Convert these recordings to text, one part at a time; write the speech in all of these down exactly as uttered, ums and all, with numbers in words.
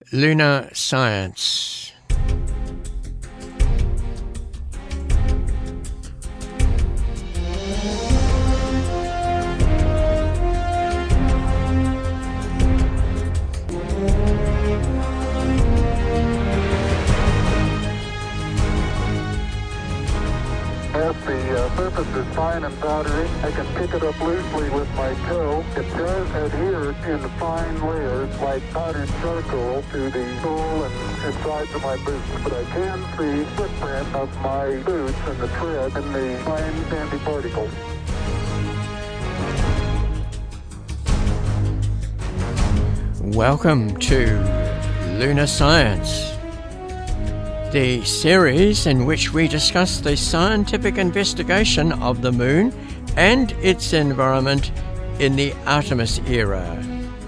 Lunar Science. As the uh, surface is fine and powdery, I can pick it up loosely with my toe. It does adhere in fine layers like powdered charcoal to the sole and insides of my boots, but I can see footprint of my boots and the tread in the fine sandy particles. Welcome to Lunar Science, the series in which we discuss the scientific investigation of the Moon and its environment in the Artemis era.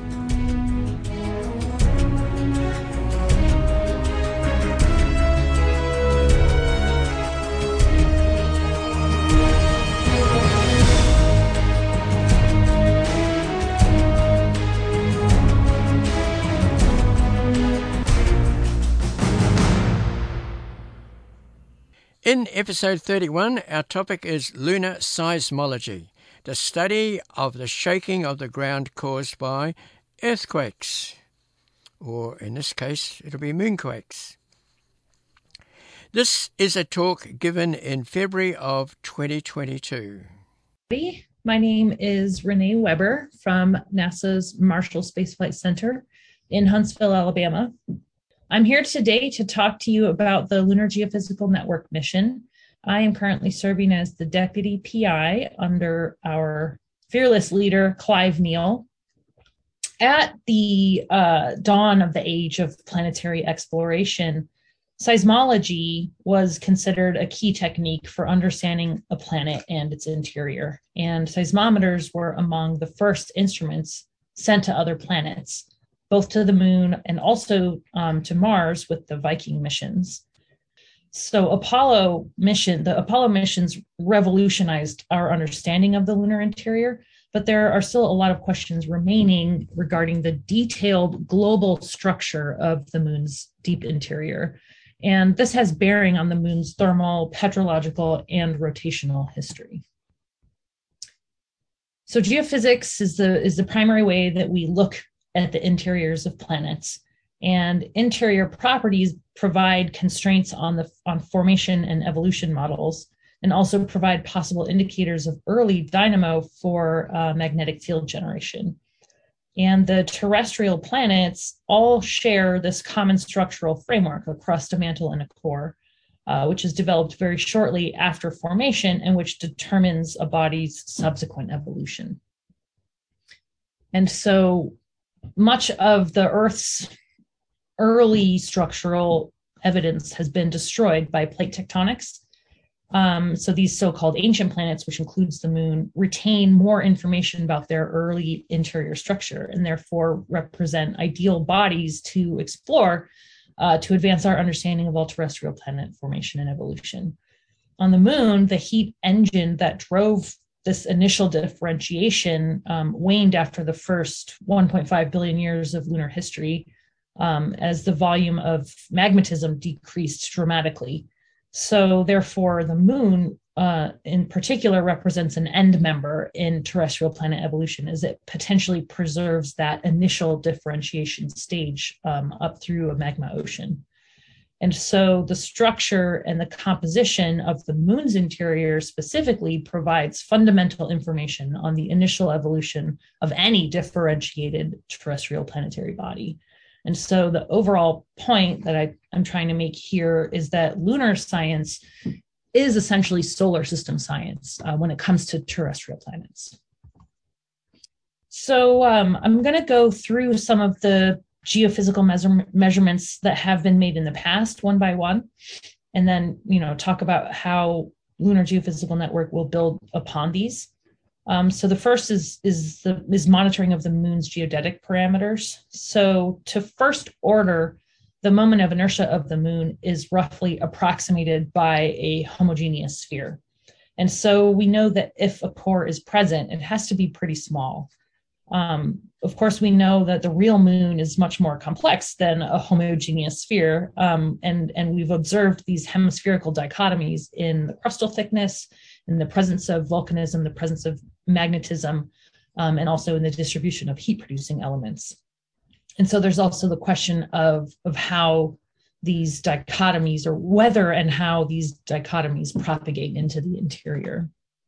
In episode thirty-one, our topic is lunar seismology, the study of the shaking of the ground caused by earthquakes, or in this case, it'll be moonquakes. This is a talk given in February of twenty twenty-two. My name is Renee Weber from NASA's Marshall Space Flight Center in Huntsville, Alabama. I'm here today to talk to you about the Lunar Geophysical Network mission. I am currently serving as the Deputy P I under our fearless leader, Clive Neal. At the uh, dawn of the age of planetary exploration, seismology was considered a key technique for understanding a planet and its interior. And seismometers were among the first instruments sent to other planets, both to the moon and also um, to Mars with the Viking missions. So Apollo mission, the Apollo missions revolutionized our understanding of the lunar interior, but there are still a lot of questions remaining regarding the detailed global structure of the moon's deep interior. And this has bearing on the moon's thermal, petrological, and rotational history. So geophysics is the, is the primary way that we look at the interiors of planets, and interior properties provide constraints on the on formation and evolution models, and also provide possible indicators of early dynamo for uh, magnetic field generation. And the terrestrial planets all share this common structural framework, a crust, a mantle, and a core, uh, which is developed very shortly after formation and which determines a body's subsequent evolution. And so much of the Earth's early structural evidence has been destroyed by plate tectonics. Um, so these so-called ancient planets, which includes the moon, retain more information about their early interior structure and therefore represent ideal bodies to explore uh, to advance our understanding of all terrestrial planet formation and evolution. On the moon, the heat engine that drove this initial differentiation um, waned after the first one point five billion years of lunar history um, as the volume of magmatism decreased dramatically. So therefore, the moon uh, in particular represents an end member in terrestrial planet evolution, as it potentially preserves that initial differentiation stage um, up through a magma ocean. And so the structure and the composition of the moon's interior specifically provides fundamental information on the initial evolution of any differentiated terrestrial planetary body. And so the overall point that I, I'm trying to make here is that lunar science is essentially solar system science uh, when it comes to terrestrial planets. So um, I'm going to go through some of the geophysical measure- measurements that have been made in the past one by one, and then, you know, talk about how Lunar Geophysical Network will build upon these. Um, so the first is, is, the, is monitoring of the moon's geodetic parameters. So to first order, the moment of inertia of the moon is roughly approximated by a homogeneous sphere. And so we know that if a core is present, it has to be pretty small. Um, of course, we know that the real moon is much more complex than a homogeneous sphere, um, and, and we've observed these hemispherical dichotomies in the crustal thickness, in the presence of volcanism, the presence of magnetism, um, and also in the distribution of heat-producing elements. And so there's also the question of, of how these dichotomies, or whether and how these dichotomies propagate into the interior.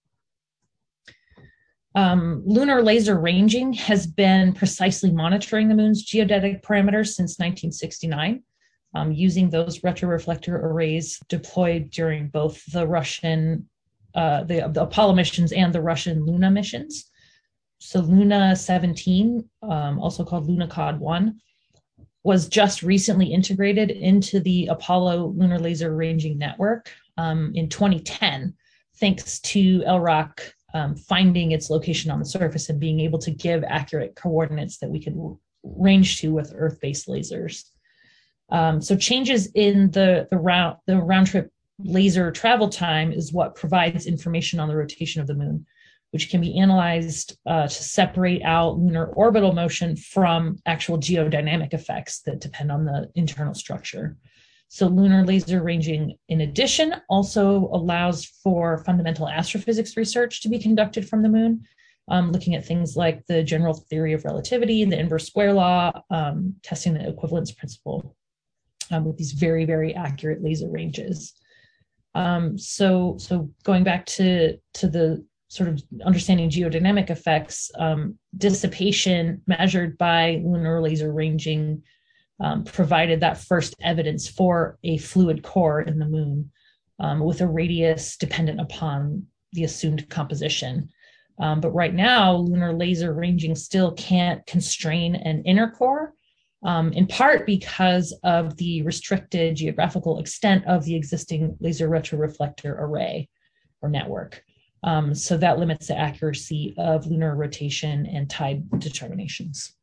Um, lunar laser ranging has been precisely monitoring the moon's geodetic parameters since nineteen sixty-nine, um, using those retroreflector arrays deployed during both the Russian, uh, the, the Apollo missions and the Russian Luna missions. So Luna seventeen, um, also called Lunokhod one, was just recently integrated into the Apollo Lunar Laser Ranging Network um, in twenty ten, thanks to L R O C Um, finding its location on the surface and being able to give accurate coordinates that we could range to with Earth-based lasers. Um, so changes in the, the, round, the round trip laser travel time is what provides information on the rotation of the moon, which can be analyzed uh, to separate out lunar orbital motion from actual geodynamic effects that depend on the internal structure. So lunar laser ranging, in addition, also allows for fundamental astrophysics research to be conducted from the moon, um, looking at things like the general theory of relativity, the inverse square law, um, testing the equivalence principle um, with these very, very accurate laser ranges. Um, so, so going back to, to the sort of understanding geodynamic effects, um, dissipation measured by lunar laser ranging Um, provided that first evidence for a fluid core in the moon um, with a radius dependent upon the assumed composition. Um, but right now, lunar laser ranging still can't constrain an inner core, um, in part because of the restricted geographical extent of the existing laser retroreflector array or network. Um, so that limits the accuracy of lunar rotation and tide determinations.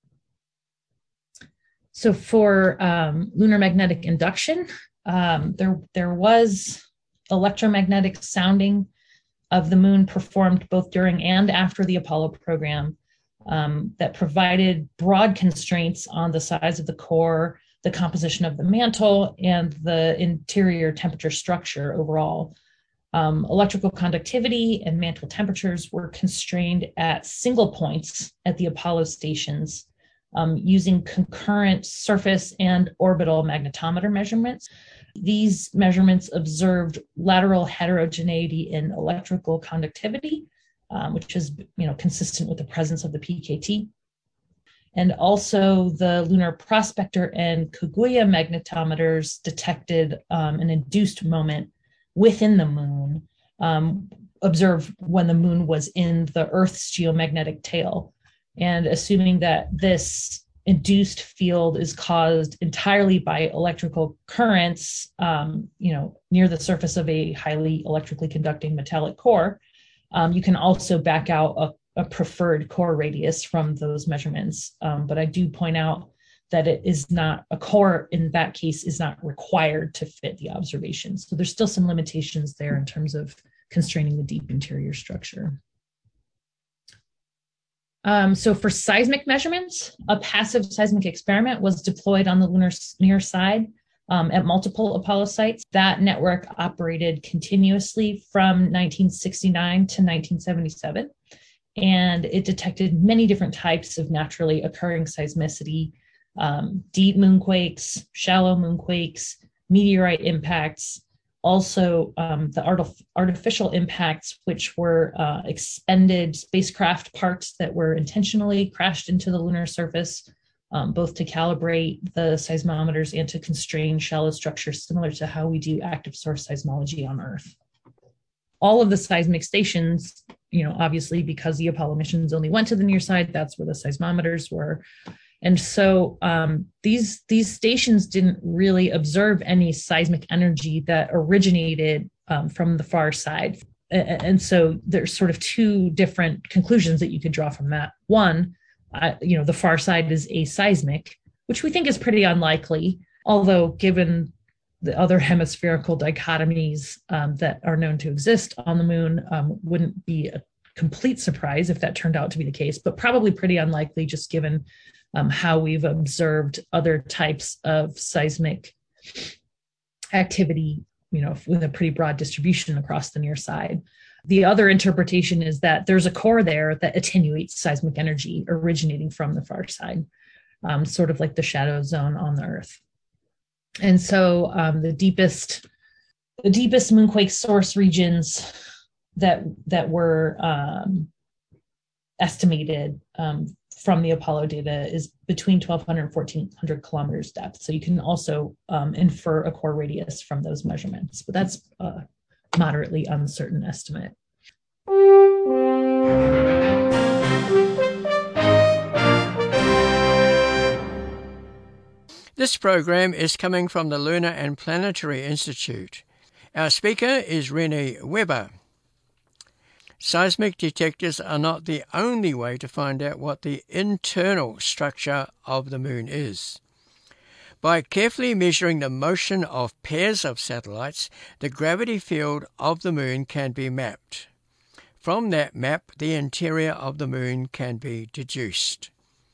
So for um, lunar magnetic induction, um, there, there was electromagnetic sounding of the moon performed both during and after the Apollo program um, that provided broad constraints on the size of the core, the composition of the mantle, and the interior temperature structure overall. Um, electrical conductivity and mantle temperatures were constrained at single points at the Apollo stations, Um, using concurrent surface and orbital magnetometer measurements. These measurements observed lateral heterogeneity in electrical conductivity, um, which is you know, consistent with the presence of the P K T. And also the lunar prospector and Kaguya magnetometers detected um, an induced moment within the moon, um, observed when the moon was in the Earth's geomagnetic tail. And assuming that this induced field is caused entirely by electrical currents, um, you know, near the surface of a highly electrically conducting metallic core, um, you can also back out a, a preferred core radius from those measurements. Um, but I do point out that it is not, a core in that case is not required to fit the observations. So there's still some limitations there in terms of constraining the deep interior structure. Um, so for seismic measurements, a passive seismic experiment was deployed on the lunar near side um, at multiple Apollo sites. That network operated continuously from nineteen sixty-nine to nineteen seventy-seven, and it detected many different types of naturally occurring seismicity, um, deep moonquakes, shallow moonquakes, meteorite impacts, also um, the art- artificial impacts, which were uh, expended spacecraft parts that were intentionally crashed into the lunar surface, um, both to calibrate the seismometers and to constrain shallow structures, similar to how we do active source seismology on Earth. All of the seismic stations, you know, obviously because the Apollo missions only went to the near side, that's where the seismometers were. And so um, these, these stations didn't really observe any seismic energy that originated um, from the far side. And so there's sort of two different conclusions that you could draw from that. One, uh, you know, the far side is aseismic, which we think is pretty unlikely, although given the other hemispherical dichotomies um, that are known to exist on the moon, um, wouldn't be a complete surprise if that turned out to be the case, but probably pretty unlikely just given um, how we've observed other types of seismic activity, you know, with a pretty broad distribution across the near side. The other interpretation is that there's a core there that attenuates seismic energy originating from the far side, um, sort of like the shadow zone on the Earth. And so um, the deepest, the deepest moonquake source regions that that were um, estimated um, from the Apollo data is between twelve hundred and fourteen hundred kilometers depth. So you can also um, infer a core radius from those measurements, but that's a moderately uncertain estimate. This program is coming from the Lunar and Planetary Institute. Our speaker is Renee Weber. Seismic detectors are not the only way to find out what the internal structure of the moon is. By carefully measuring the motion of pairs of satellites, the gravity field of the moon can be mapped. From that map, the interior of the moon can be deduced.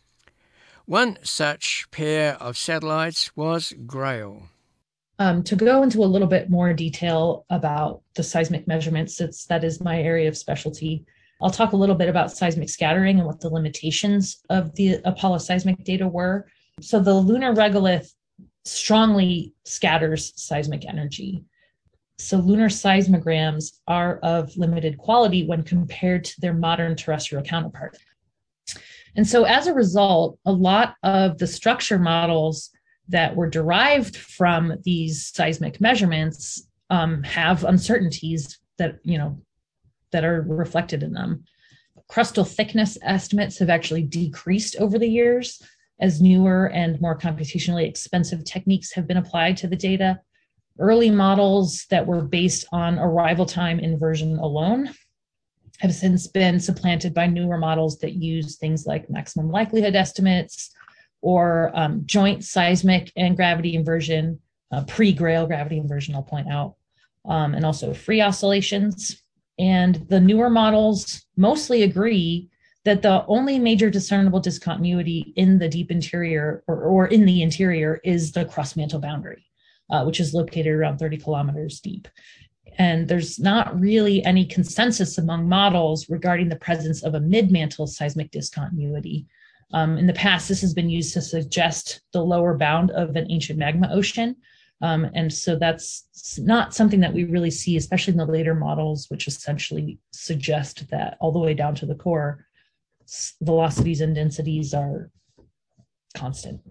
One such pair of satellites was Grail. Um, to go into a little bit more detail about the seismic measurements, since that is my area of specialty, I'll talk a little bit about seismic scattering and what the limitations of the Apollo seismic data were. So the lunar regolith strongly scatters seismic energy. So lunar seismograms are of limited quality when compared to their modern terrestrial counterpart. And so as a result, a lot of the structure models that were derived from these seismic measurements um, have uncertainties that, you know, that are reflected in them. Crustal thickness estimates have actually decreased over the years as newer and more computationally expensive techniques have been applied to the data. Early models that were based on arrival time inversion alone have since been supplanted by newer models that use things like maximum likelihood estimates or um, joint seismic and gravity inversion, uh, pre-Grail gravity inversion, I'll point out, um, and also free oscillations. And the newer models mostly agree that the only major discernible discontinuity in the deep interior or, or in the interior is the crust mantle boundary, uh, which is located around thirty kilometers deep. And there's not really any consensus among models regarding the presence of a mid-mantle seismic discontinuity. Um, in the past, this has been used to suggest the lower bound of an ancient magma ocean. Um, and so that's not something that we really see, especially in the later models, which essentially suggest that all the way down to the core, velocities and densities are constant.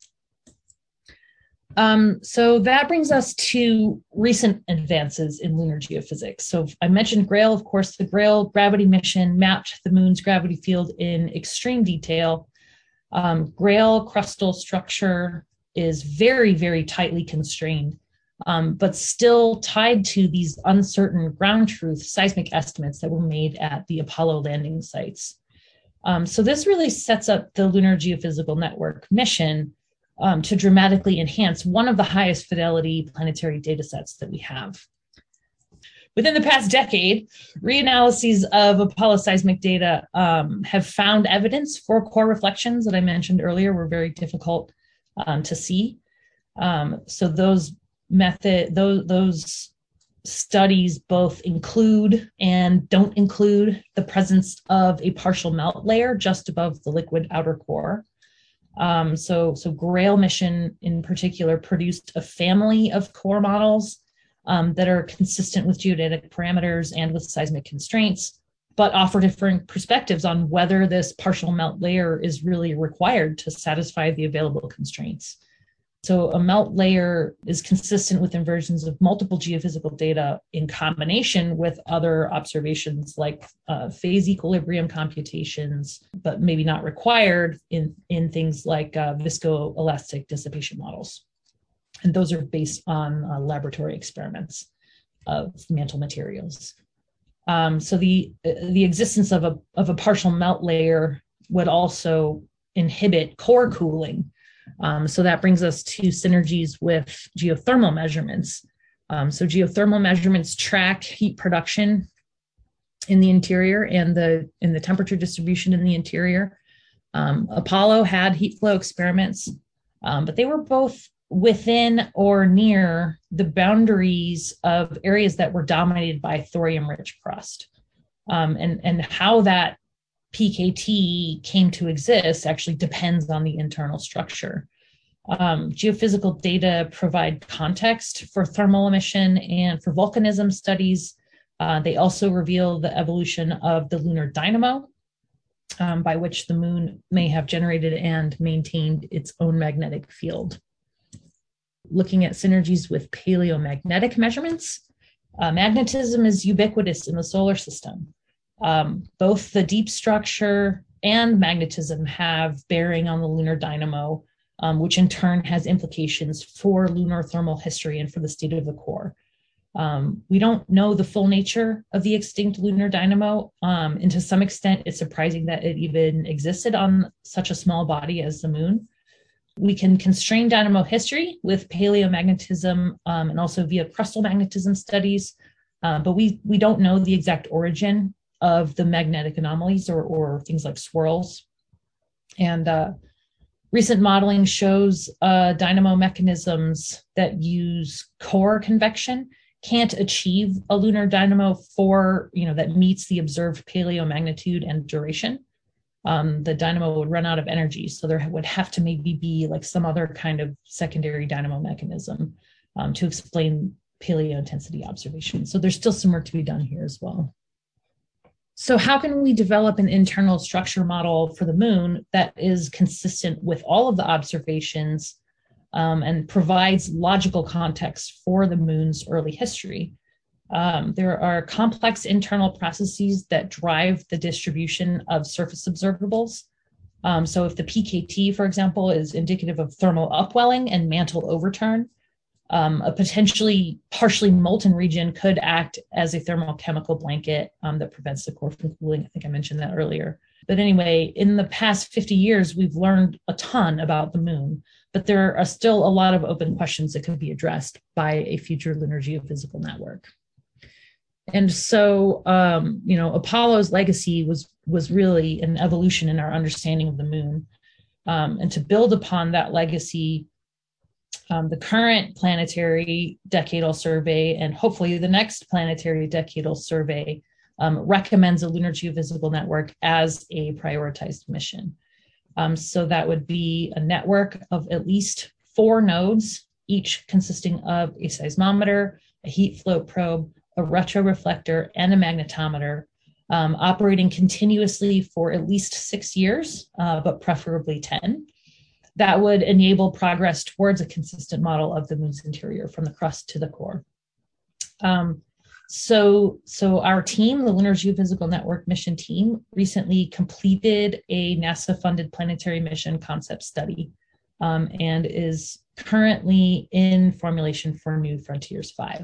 Um, so that brings us to recent advances in lunar geophysics. So I mentioned Grail, of course. The Grail gravity mission mapped the moon's gravity field in extreme detail. Um, Grail crustal structure is very, very tightly constrained, um, but still tied to these uncertain ground truth seismic estimates that were made at the Apollo landing sites. Um, so this really sets up the Lunar Geophysical Network mission Um, to dramatically enhance one of the highest fidelity planetary data sets that we have. Within the past decade, reanalyses of Apollo seismic data um, have found evidence for core reflections that I mentioned earlier were very difficult um, to see. Um, so those method, those, those studies both include and don't include the presence of a partial melt layer just above the liquid outer core. Um, so, so Grail mission in particular produced a family of core models um, that are consistent with geodetic parameters and with seismic constraints, but offer different perspectives on whether this partial melt layer is really required to satisfy the available constraints. So a melt layer is consistent with inversions of multiple geophysical data in combination with other observations like uh, phase equilibrium computations, but maybe not required in, in things like uh, viscoelastic dissipation models. And those are based on uh, laboratory experiments of mantle materials. Um, so the, the existence of a, of a partial melt layer would also inhibit core cooling. Um, so that brings us to synergies with geothermal measurements. Um, so geothermal measurements track heat production in the interior and the in the temperature distribution in the interior. Um, Apollo had heat flow experiments, um, but they were both within or near the boundaries of areas that were dominated by thorium-rich crust. Um, and, and how that P K T came to exist actually depends on the internal structure. Um, geophysical data provide context for thermal emission and for volcanism studies. Uh, they also reveal the evolution of the lunar dynamo, um, by which the moon may have generated and maintained its own magnetic field. Looking at synergies with paleomagnetic measurements, uh, magnetism is ubiquitous in the solar system. Um, both the deep structure and magnetism have bearing on the lunar dynamo, um, which in turn has implications for lunar thermal history and for the state of the core. Um, we don't know the full nature of the extinct lunar dynamo, um, and to some extent, it's surprising that it even existed on such a small body as the moon. We can constrain dynamo history with paleomagnetism um, and also via crustal magnetism studies, uh, but we, we don't know the exact origin of the magnetic anomalies or, or things like swirls. And uh, recent modeling shows uh, dynamo mechanisms that use core convection can't achieve a lunar dynamo for, you know, that meets the observed paleomagnitude and duration. Um, the dynamo would run out of energy. So there would have to maybe be like some other kind of secondary dynamo mechanism um, to explain paleo intensity observations. So there's still some work to be done here as well. So how can we develop an internal structure model for the moon that is consistent with all of the observations um, and provides logical context for the moon's early history? Um, there are complex internal processes that drive the distribution of surface observables. Um, so if the P K T, for example, is indicative of thermal upwelling and mantle overturn, um, a potentially partially molten region could act as a thermochemical blanket um, that prevents the core from cooling. I think I mentioned that earlier. But anyway, in the past fifty years, we've learned a ton about the moon, but there are still a lot of open questions that could be addressed by a future lunar geophysical network. And so, um, you know, Apollo's legacy was, was really an evolution in our understanding of the moon. Um, and to build upon that legacy, um, the current planetary decadal survey and hopefully the next planetary decadal survey um, recommends a lunar geophysical network as a prioritized mission. Um, so that would be a network of at least four nodes, each consisting of a seismometer, a heat flow probe, a retroreflector, and a magnetometer, um, operating continuously for at least six years, uh, but preferably ten. That would enable progress towards a consistent model of the moon's interior from the crust to the core. Um, so, so our team, the Lunar Geophysical Network mission team, recently completed a NASA-funded planetary mission concept study um, and is currently in formulation for New Frontiers five.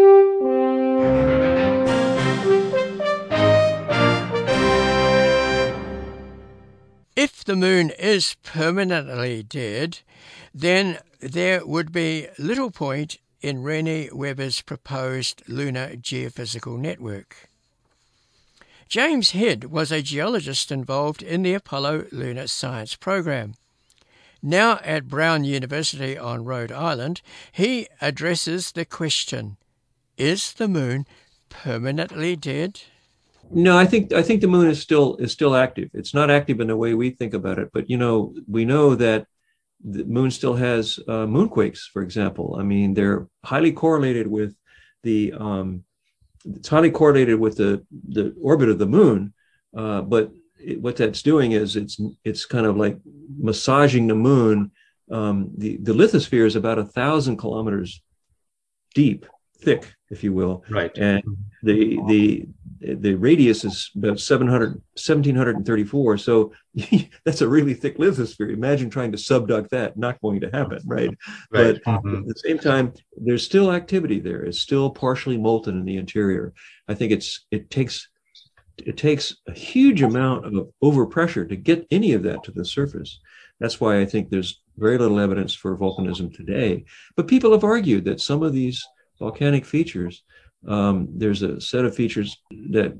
If the moon is permanently dead, then there would be little point in Rene Webber's proposed lunar geophysical network. James Head was a geologist involved in the Apollo lunar science program. Now at Brown University on Rhode Island, he addresses the question, is the moon permanently dead? No, I think I think the moon is still is still active. It's not active in the way we think about it, but you know, we know that the moon still has uh, moonquakes, for example. I mean, they're highly correlated with the um, it's highly correlated with the the orbit of the moon. Uh, but it, what that's doing is it's it's kind of like massaging the moon. Um, the the lithosphere is about a thousand kilometers deep, thick, if you will, right, and the the the radius is about seven hundred, one thousand seven hundred thirty-four. So that's a really thick lithosphere. Imagine trying to subduct that. Not going to happen, right? Right. But Mm-hmm. at the same time, there's still activity there. It's still partially molten in the interior. I think it's it takes it takes a huge amount of overpressure to get any of that to the surface. That's why I think there's very little evidence for volcanism today. But people have argued that some of these volcanic features, Um, there's a set of features that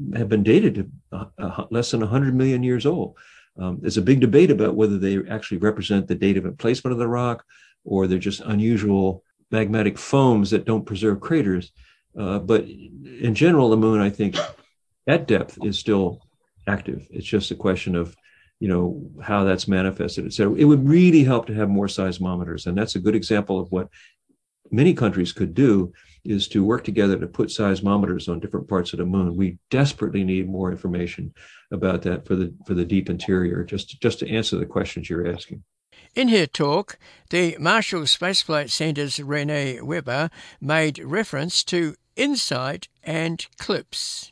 have been dated to uh, uh, less than one hundred million years old. Um, there's a big debate about whether they actually represent the date of emplacement of the rock, or they're just unusual magmatic foams that don't preserve craters. Uh, but in general, the moon, I think, at depth is still active. It's just a question of, you know, how that's manifested. So it would really help to have more seismometers. And that's a good example of what many countries could do, is to work together to put seismometers on different parts of the moon. We desperately need more information about that for the for the deep interior, just, just to answer the questions you're asking. In her talk, the Marshall Space Flight Center's Renee Weber made reference to InSight and CLIPS.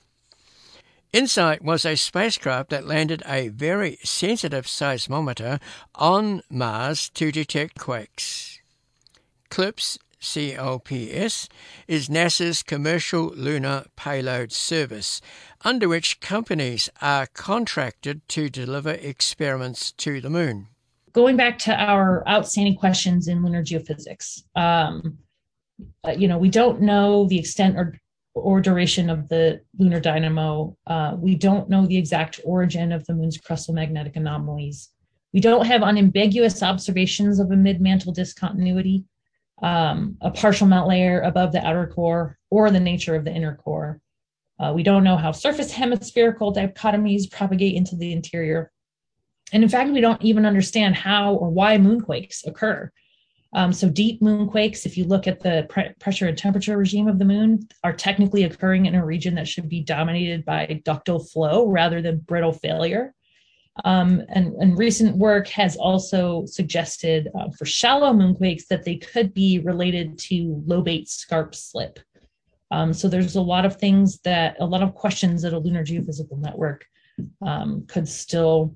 InSight was a spacecraft that landed a very sensitive seismometer on Mars to detect quakes. CLIPS, C L P S, is NASA's commercial lunar payload service, under which companies are contracted to deliver experiments to the moon. Going back to our outstanding questions in lunar geophysics, um, uh, you know, we don't know the extent or or duration of the lunar dynamo. Uh, we don't know the exact origin of the moon's crustal magnetic anomalies. We don't have unambiguous observations of a mid-mantle discontinuity, um, a partial melt layer above the outer core, or the nature of the inner core. Uh, we don't know how surface hemispherical dichotomies propagate into the interior. And in fact, we don't even understand how or why moonquakes occur. Um, so deep moonquakes, if you look at the pre- pressure and temperature regime of the moon, are technically occurring in a region that should be dominated by ductile flow rather than brittle failure. Um, and, and recent work has also suggested uh, for shallow moonquakes that they could be related to lobate scarp slip. Um, so there's a lot of things that, a lot of questions that a lunar geophysical network um, could still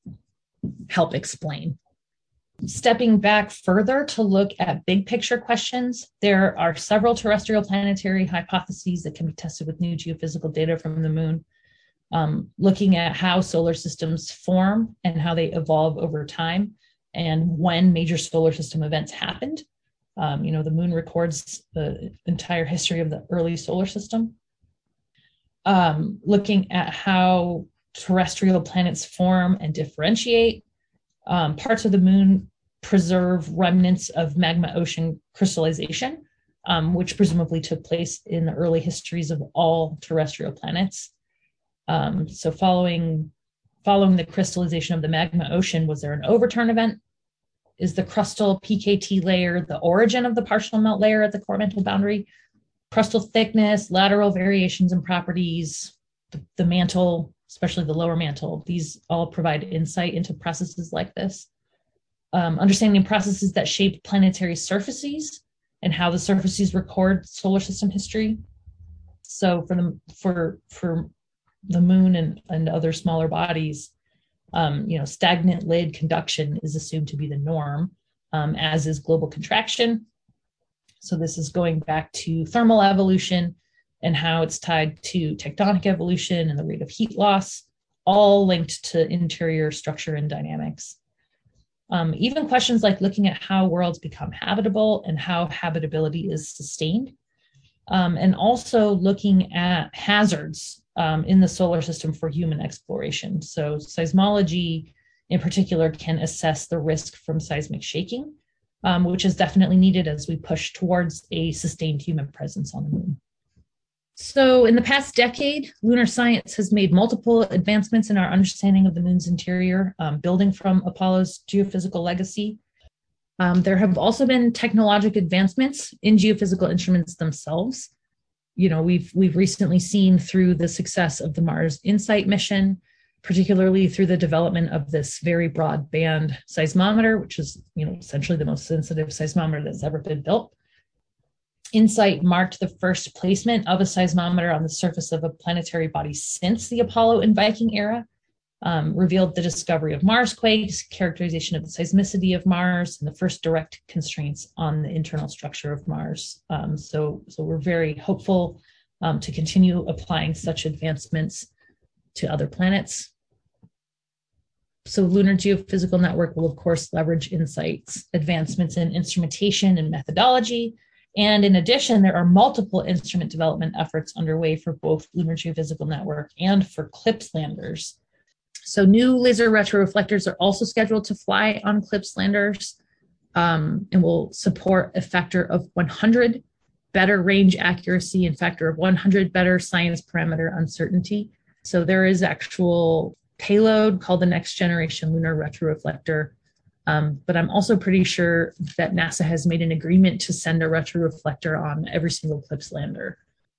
help explain. Stepping back further to look at big picture questions, there are several terrestrial planetary hypotheses that can be tested with new geophysical data from the moon, um, looking at how solar systems form and how they evolve over time and when major solar system events happened. Um, you know, the moon records the entire history of the early solar system. Um, looking at how terrestrial planets form and differentiate. Um, parts of the moon preserve remnants of magma ocean crystallization, um, which presumably took place in the early histories of all terrestrial planets. Um, so following, following the crystallization of the magma ocean, was there an overturn event? Is the crustal P K T layer the origin of the partial melt layer at the core mantle boundary? Crustal thickness, lateral variations in properties, the, the mantle, especially the lower mantle, these all provide insight into processes like this. Um, understanding processes that shape planetary surfaces and how the surfaces record solar system history. So for the for for the moon and, and other smaller bodies, um, you know, stagnant lid conduction is assumed to be the norm, um, as is global contraction. So this is going back to thermal evolution and how it's tied to tectonic evolution and the rate of heat loss, all linked to interior structure and dynamics. Um, even questions like looking at how worlds become habitable and how habitability is sustained, um, and also looking at hazards um, in the solar system for human exploration. So seismology in particular can assess the risk from seismic shaking, um, which is definitely needed as we push towards a sustained human presence on the moon. So in the past decade, lunar science has made multiple advancements in our understanding of the moon's interior, um, building from Apollo's geophysical legacy. Um, there have also been technological advancements in geophysical instruments themselves. You know, we've we've recently seen through the success of the Mars InSight mission, particularly through the development of this very broad band seismometer, which is, you know, essentially the most sensitive seismometer that's ever been built. InSight marked the first placement of a seismometer on the surface of a planetary body since the Apollo and Viking era, um, revealed the discovery of Mars quakes, characterization of the seismicity of Mars, and the first direct constraints on the internal structure of Mars. Um, so, so we're very hopeful um, to continue applying such advancements to other planets. So Lunar Geophysical Network will, of course, leverage InSight's advancements in instrumentation and methodology, And in addition, there are multiple instrument development efforts underway for both Lunar Geophysical Network and for CLIPS landers. So new laser retroreflectors are also scheduled to fly on CLIPS landers um, and will support a factor of one hundred better range accuracy and factor of one hundred better science parameter uncertainty. So there is actual payload called the Next Generation Lunar Retroreflector. Um, but I'm also pretty sure that NASA has made an agreement to send a retroreflector on every single CLIPS lander.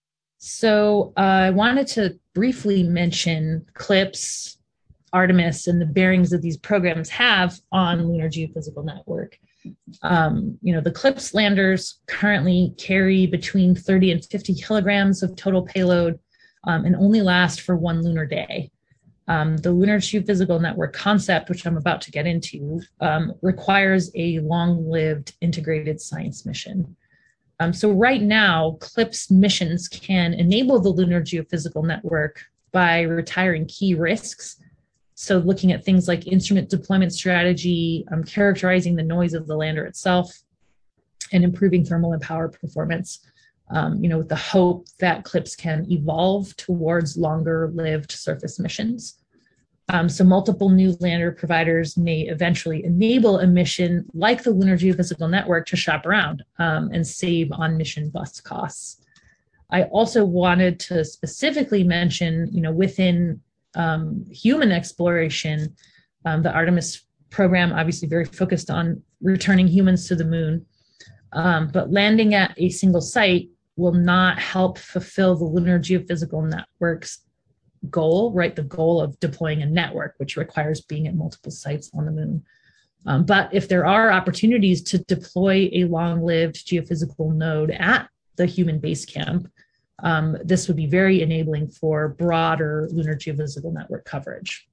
So uh, I wanted to briefly mention CLIPS, Artemis, and the bearings that these programs have on Lunar Geophysical Network. Um, you know, the CLIPS landers currently carry between thirty and fifty kilograms of total payload um, and only last for one lunar day. Um, the Lunar Geophysical Network concept, which I'm about to get into, um, requires a long-lived integrated science mission. Um, so right now, CLIPS missions can enable the Lunar Geophysical Network by retiring key risks. So looking at things like instrument deployment strategy, um, characterizing the noise of the lander itself, and improving thermal and power performance, um, you know, with the hope that CLIPS can evolve towards longer-lived surface missions. Um, so multiple new lander providers may eventually enable a mission like the Lunar Geophysical Network to shop around um, and save on mission bus costs. I also wanted to specifically mention, you know, within um, human exploration, um, the Artemis program obviously very focused on returning humans to the moon, um, but landing at a single site will not help fulfill the Lunar Geophysical Network's goal, right? The goal of deploying a network, which requires being at multiple sites on the moon. Um, but if there are opportunities to deploy a long-lived geophysical node at the human base camp, um, this would be very enabling for broader Lunar Geophysical Network coverage.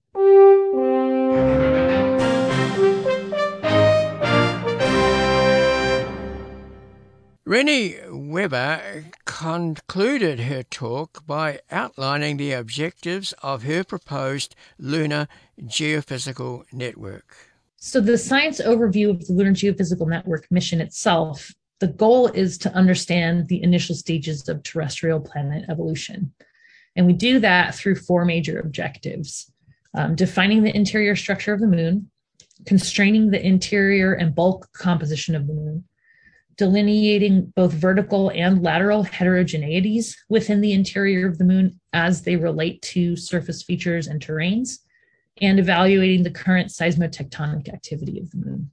Rennie Weber concluded her talk by outlining the objectives of her proposed Lunar Geophysical Network. So the science overview of the Lunar Geophysical Network mission itself, the goal is to understand the initial stages of terrestrial planet evolution. And we do that through four major objectives: um, defining the interior structure of the moon, constraining the interior and bulk composition of the moon, delineating both vertical and lateral heterogeneities within the interior of the moon as they relate to surface features and terrains, and evaluating the current seismotectonic activity of the moon.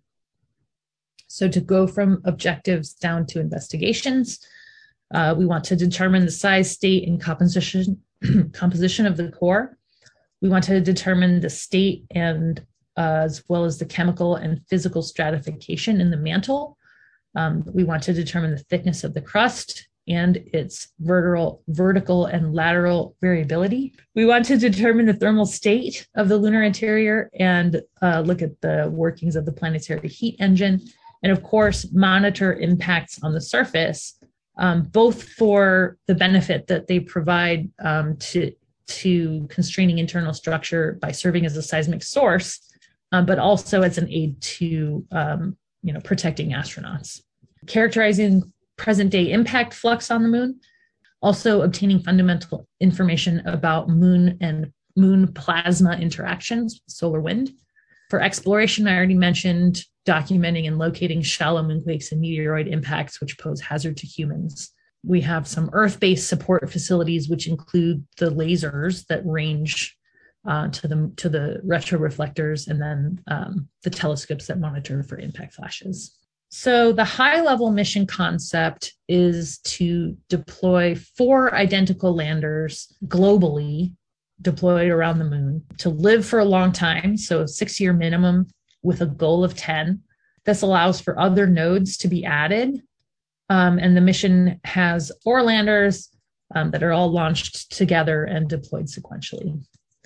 So to go from objectives down to investigations, uh, we want to determine the size, state, and composition, composition of the core. We want to determine the state and uh, as well as the chemical and physical stratification in the mantle. Um, we want to determine the thickness of the crust and its vertical, vertical and lateral variability. We want to determine the thermal state of the lunar interior and uh, look at the workings of the planetary heat engine. And of course, monitor impacts on the surface, um, both for the benefit that they provide um, to, to constraining internal structure by serving as a seismic source, um, but also as an aid to um, you know, protecting astronauts. Characterizing present day impact flux on the moon, also obtaining fundamental information about moon and moon plasma interactions, solar wind. For exploration, I already mentioned documenting and locating shallow moonquakes and meteoroid impacts which pose hazard to humans. We have some Earth-based support facilities, which include the lasers that range uh, to the to the retroreflectors, and then um, the telescopes that monitor for impact flashes. So the high-level mission concept is to deploy four identical landers globally, deployed around the moon, to live for a long time, so a six-year minimum with a goal of ten. This allows for other nodes to be added, um, and the mission has four landers um, that are all launched together and deployed sequentially.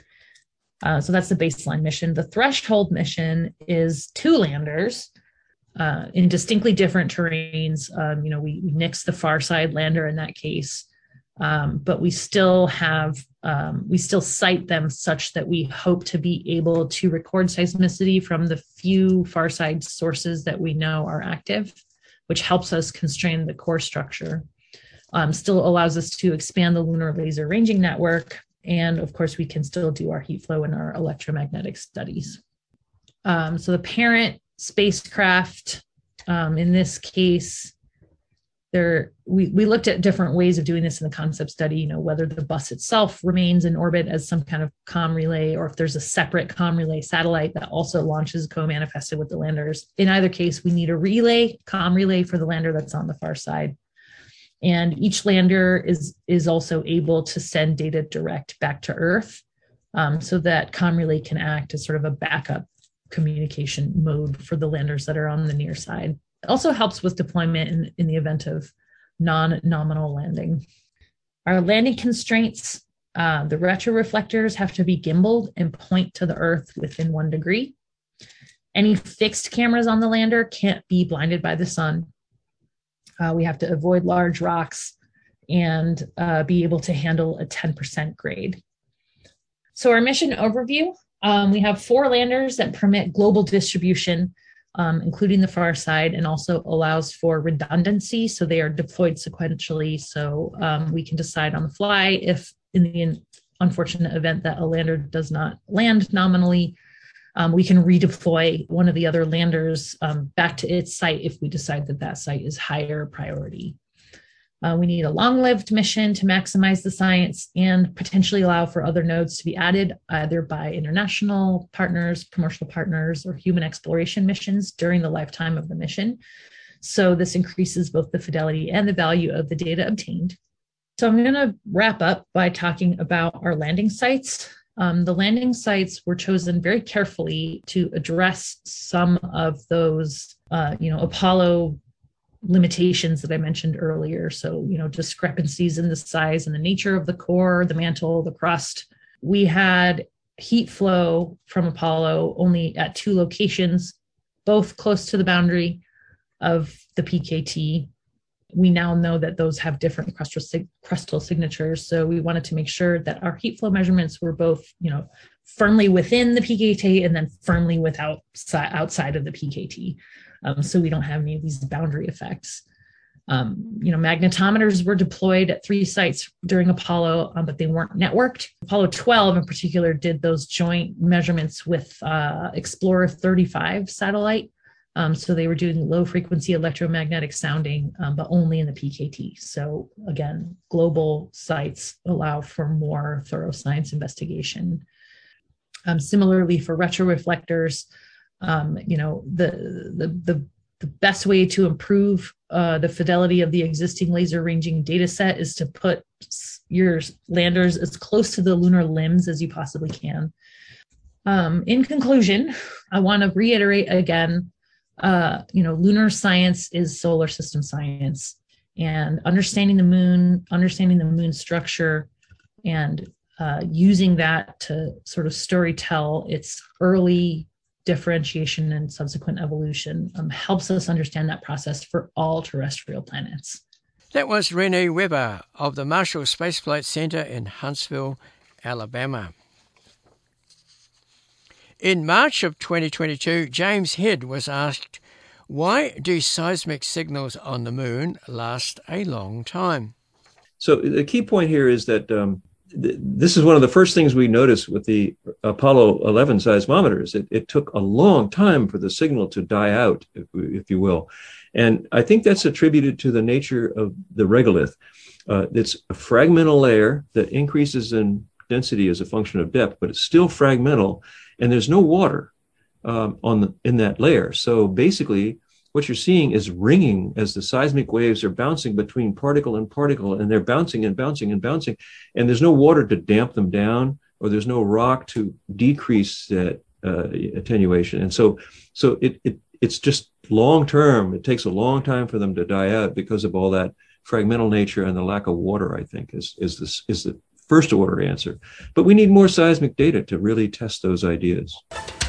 Uh, so that's the baseline mission. The threshold mission is two landers uh, in distinctly different terrains. Um, you know, we, we nixed the far side lander in that case, um, but we still have, um, we still site them such that we hope to be able to record seismicity from the few far side sources that we know are active, which helps us constrain the core structure. Um, still allows us to expand the lunar laser ranging network. And of course, we can still do our heat flow and our electromagnetic studies. Um, so the parent spacecraft, um, in this case, there we, we looked at different ways of doing this in the concept study, you know, whether the bus itself remains in orbit as some kind of comm relay, or if there's a separate comm relay satellite that also launches co-manifested with the landers. In either case, we need a relay, comm relay for the lander that's on the far side. And each lander is, is also able to send data direct back to Earth, um, so that comm relay can act as sort of a backup communication mode for the landers that are on the near side. It also helps with deployment in, in the event of non-nominal landing. Our landing constraints, uh, the retroreflectors have to be gimbaled and point to the Earth within one degree. Any fixed cameras on the lander can't be blinded by the sun. Uh, we have to avoid large rocks and uh, be able to handle a ten percent grade. So our mission overview, um, we have four landers that permit global distribution, um, including the far side, and also allows for redundancy. So they are deployed sequentially. So um, we can decide on the fly if in the unfortunate event that a lander does not land nominally, Um, we can redeploy one of the other landers um, back to its site if we decide that that site is higher priority. Uh, we need a long-lived mission to maximize the science and potentially allow for other nodes to be added, either by international partners, commercial partners, or human exploration missions during the lifetime of the mission. So this increases both the fidelity and the value of the data obtained. So I'm going to wrap up by talking about our landing sites. Um, the landing sites were chosen very carefully to address some of those, uh, you know, Apollo limitations that I mentioned earlier. So, you know, discrepancies in the size and the nature of the core, the mantle, the crust. We had heat flow from Apollo only at two locations, both close to the boundary of the P K T. We now know that those have different crustal, sig- crustal signatures. So we wanted to make sure that our heat flow measurements were both, you know, firmly within the P K T and then firmly without outside of the P K T. Um, so we don't have any of these boundary effects. Um, you know, magnetometers were deployed at three sites during Apollo, um, but they weren't networked. Apollo twelve in particular did those joint measurements with uh, Explorer thirty-five satellite. Um, so they were doing low frequency electromagnetic sounding, um, but only in the P K T. So again, global sites allow for more thorough science investigation. Um, similarly for retroreflectors, um, you know, the, the, the, the best way to improve uh, the fidelity of the existing laser ranging data set is to put your landers as close to the lunar limbs as you possibly can. Um, in conclusion, I want to reiterate again, Uh, you know, lunar science is solar system science, and understanding the moon, understanding the moon structure, and uh, using that to sort of story tell its early differentiation and subsequent evolution um, helps us understand that process for all terrestrial planets. That was Renee Weber of the Marshall Space Flight Center in Huntsville, Alabama. In March of twenty twenty-two, James Head was asked, why do seismic signals on the moon last a long time? So the key point here is that um, th- this is one of the first things we noticed with the Apollo eleven seismometers. It, it took a long time for the signal to die out, if, if you will. And I think that's attributed to the nature of the regolith. Uh, it's a fragmental layer that increases in density as a function of depth, but it's still fragmental, and there's no water um, on the, in that layer. So basically, what you're seeing is ringing as the seismic waves are bouncing between particle and particle, and they're bouncing and bouncing and bouncing, and there's no water to damp them down, or there's no rock to decrease that uh, attenuation. And so, so it, it it's just long term. It takes a long time for them to die out because of all that fragmental nature and the lack of water, I think, is is this is the first order answer. But we need more seismic data to really test those ideas.